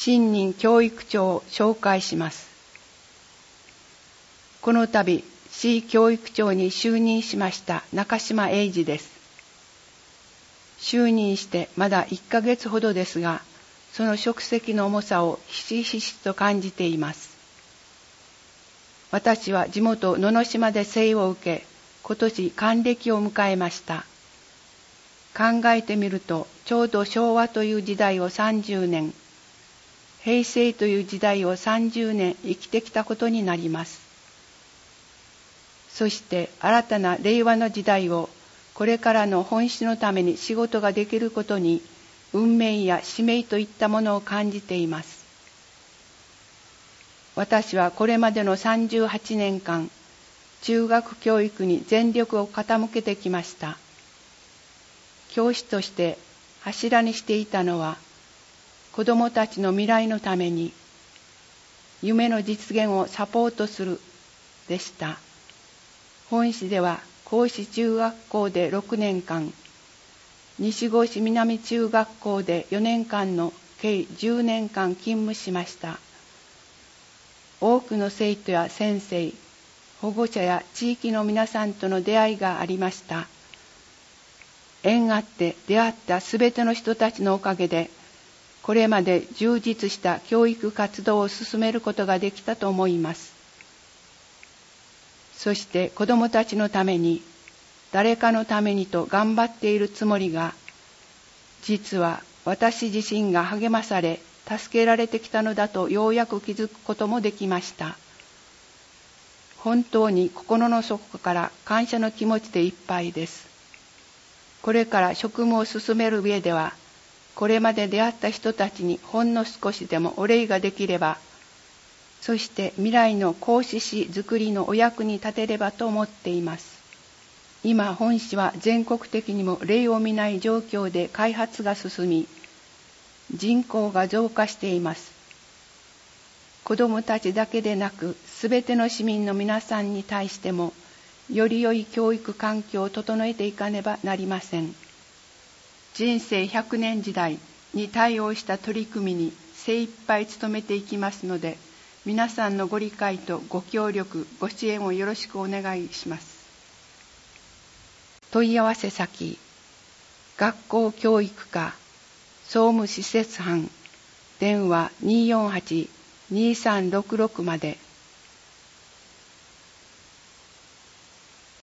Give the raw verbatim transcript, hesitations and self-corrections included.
新任教育長を紹介します。この度、市教育長に就任しました中島英二です。就任してまだいっかげつほどですが、その職責の重さをひしひしと感じています。私は地元野々島で生を受け、今年還暦を迎えました。考えてみると、ちょうど昭和という時代をさんじゅうねん、平成という時代をさんじゅうねん生きてきたことになります。そして新たな令和の時代をこれからの本質のために仕事ができることに運命や使命といったものを感じています。私はこれまでのさんじゅうはちねんかん、中学教育に全力を傾けてきました。教師として柱にしていたのは、子どもたちの未来のために夢の実現をサポートするでした。本市では甲子中学校でろくねんかん、西郷市南中学校でよねんかんの計じゅうねんかん勤務しました。多くの生徒や先生、保護者や地域の皆さんとの出会いがありました。縁あって出会ったすべての人たちのおかげで、これまで充実した教育活動を進めることができたと思います。そして子どもたちのために、誰かのためにと頑張っているつもりが、実は私自身が励まされ、助けられてきたのだとようやく気づくこともできました。本当に心の底から感謝の気持ちでいっぱいです。これから職務を進める上では、これまで出会った人たちにほんの少しでもお礼ができれば、そして未来の講師士づくりのお役に立てればと思っています。今、本市は全国的にも例を見ない状況で開発が進み、人口が増加しています。子どもたちだけでなく、すべての市民の皆さんに対しても、より良い教育環境を整えていかねばなりません。人生ひゃくねん時代に対応した取り組みに精一杯努めていきますので、皆さんのご理解とご協力、ご支援をよろしくお願いします。問い合わせ先、学校教育課、総務施設班、電話 にーよんはち にーさんろくろく まで。